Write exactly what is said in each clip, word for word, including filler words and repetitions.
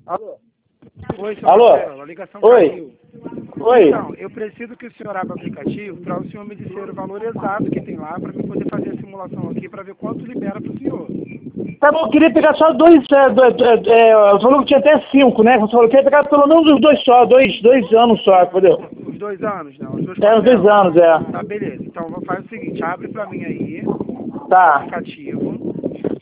Alô? Oi, senhor Alô? Marcelo, a ligação Oi? caiu. Oi? Então, eu preciso que o senhor abra o aplicativo para o senhor me dizer o valor exato que tem lá para eu poder fazer a simulação aqui para ver quanto libera para o senhor. Tá bom, eu queria pegar só dois, é, dois é, é, você falou que tinha até cinco, né? Você falou que eu queria pegar pelo menos os dois só, dois, dois anos só, entendeu? Os dois anos, não? Os dois É, os dois parcelas? anos, é. Tá, beleza. Então, vou fazer o seguinte, abre para mim aí o Tá, aplicativo.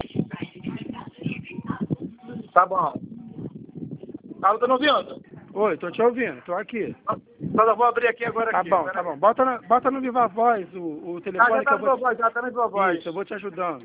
tá bom. Alô, tá me ouvindo? Oi, tô te ouvindo, tô aqui. Só eu vou abrir aqui agora Tá aqui. bom, tá bom. Bota, na, bota no Viva Voz o, o Ah, telefone já que tá eu no vou Viva te... Voz, já tá no Viva Voz. Isso, eu vou te ajudando.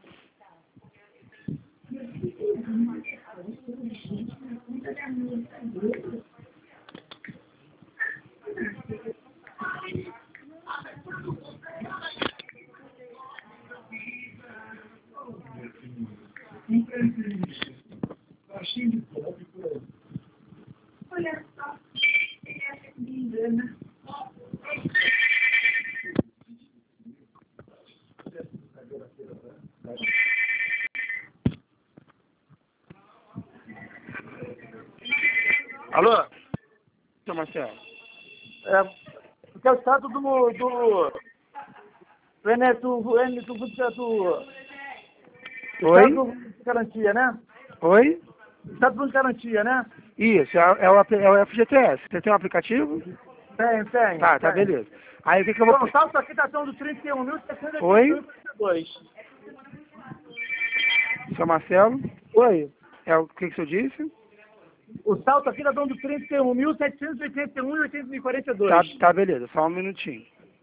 Alô? Seu Marcelo. É, que é o estado do... do... do N, do... N, do... do... do Oi? estado de garantia, né? Oi? Estado de garantia, né? Isso, é, é, o, apl- é o F G T S. Você tem um aplicativo? Tem, tem. Tá, tá, tem. beleza. Aí o que que eu vou... Então, o salto aqui tá dando trinta e um mil setecentos e oitenta e Oi? dois. Seu Marcelo? Oi. É o que que o senhor disse? O salto aqui tá dando trinta e um mil setecentos e oitenta e um vírgula oitocentos e quarenta e dois. Tá, tá, beleza. Só um minutinho.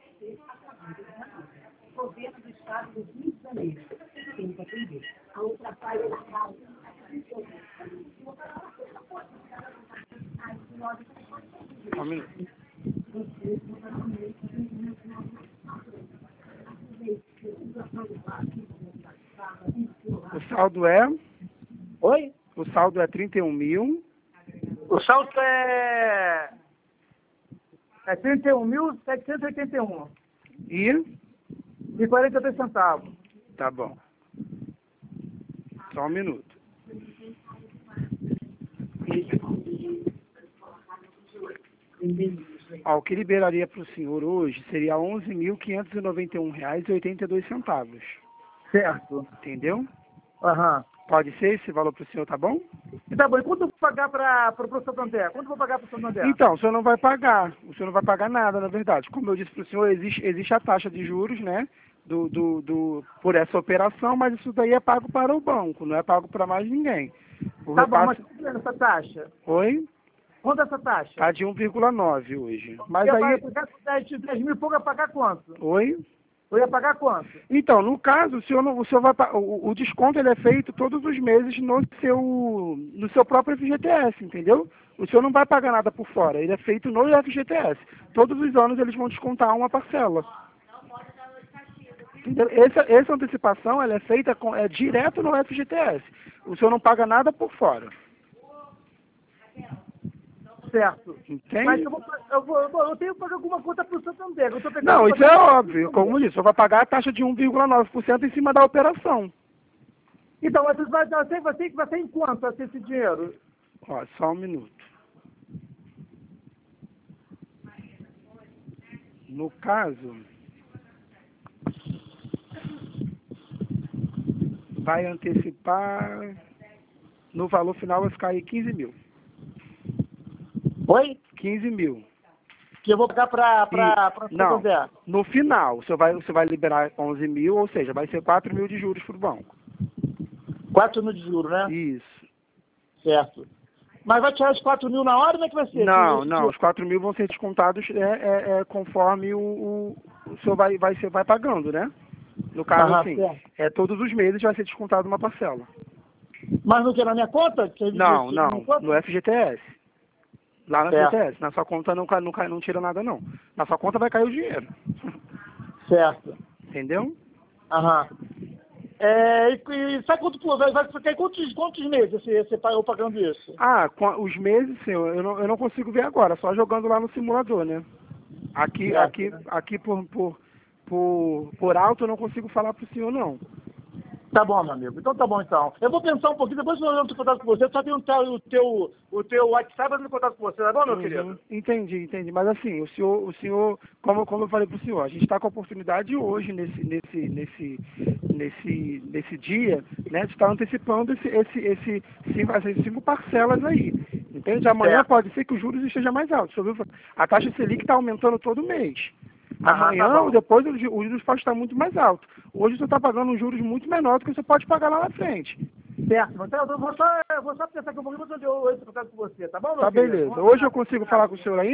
Só um minuto. O saldo é... Oi? O saldo é trinta e um mil. O salto é... É trinta e um mil setecentos e oitenta e um E... e quarenta e dois centavos. Tá bom. Só um minuto. Ó, o que liberaria para o senhor hoje seria onze mil quinhentos e noventa e um reais e oitenta e dois centavos. Certo. Entendeu? Aham. Pode ser esse valor para o senhor, tá bom? E tá bom, e quanto eu vou pagar para o Santander? Quanto eu vou pagar para o Santander? Então, o senhor não vai pagar. O senhor não vai pagar nada, na verdade. Como eu disse para o senhor, existe, existe a taxa de juros, né? Do, do, do, por essa operação, mas isso daí é pago para o banco, não é pago para mais ninguém. O Tá bom, mas repasse... quanto é essa taxa? Oi? Quanto é essa taxa? Tá de um vírgula nove hoje. Mas Eu aí... ia pagar dez mil e pouco, eu ia pagar quanto? Oi? Eu ia pagar quanto? Então, no caso, o senhor, não, o senhor vai pa- o, o desconto ele é feito todos os meses no seu, no seu próprio F G T S, entendeu? O senhor não vai pagar nada por fora, ele é feito no F G T S. Todos os anos eles vão descontar uma parcela. Entendeu? Essa, essa antecipação ela é feita com, é direto no F G T S. O senhor não paga nada por fora. Certo. Entende? Mas eu, vou, eu, vou, eu, vou, eu tenho que pagar alguma conta para o Santander. Eu tô pegando Não, pra isso é pagar- óbvio. Como disse, o senhor vai pagar a taxa de um vírgula nove por cento em cima da operação. Então, mas vai, vai, ser, vai, ser, vai ser em quanto vai ser esse dinheiro? Ó, só um minuto. No caso, vai antecipar, no valor final vai ficar aí quinze mil. Oi? quinze mil. Que eu vou pagar para o E- Não, Santander. no final, você vai, você vai liberar onze mil, ou seja, vai ser quatro mil de juros para o banco. quatro mil de juros, né? Isso. Certo. Mas vai tirar os quatro mil na hora, como é que vai ser? Não, Que- não, os quatro mil vão ser descontados é, é, é, conforme o, o, o senhor vai, vai, ser, vai pagando, né? No caso, Aham, assim, certo. é todos os meses vai ser descontado uma parcela. Mas não que na minha conta? Que- Não, que- na minha não, conta? no F G T S. Lá no Certo. F G T S. Na sua conta não, cai- não, cai- não tira nada, não. Na sua conta vai cair o dinheiro. Certo. Entendeu? Aham. É, e, e sabe quanto vai, vai ficar quantos, quantos meses esse, esse, eu pagando isso? Ah, com a- os meses, senhor, eu não, eu não consigo ver agora, só jogando lá no simulador, né? Aqui, Certo, aqui, né? aqui por, por, por, por alto eu não consigo falar pro senhor, não. Tá bom, meu amigo. Então tá bom, então. Eu vou pensar um pouquinho, depois eu entro em contato com você. Eu só tenho o teu, o teu, o teu WhatsApp para entrar em contato com você, tá bom, meu Uhum. querido? Entendi, entendi. Mas assim, o senhor, o senhor, como, como eu falei para o senhor, a gente está com a oportunidade hoje, nesse, nesse, nesse, nesse, nesse dia, né, de estar antecipando esse, esse, esse, cinco, essas cinco parcelas aí. Entende? Amanhã Certo. pode ser que os juros estejam mais altos. Você ouviu? A taxa Selic está aumentando todo mês. Aham, tá Amanhã ou bom. depois os ju- os juros podem estar muito mais altos. Hoje você está pagando um juros muito menor do que você pode pagar lá na frente. Certo. Então eu vou só, eu vou só pensar aqui um pouquinho, depois eu entro em contato com você, tá bom, meu Tá querido? beleza. Hoje eu consigo falar com o senhor aí?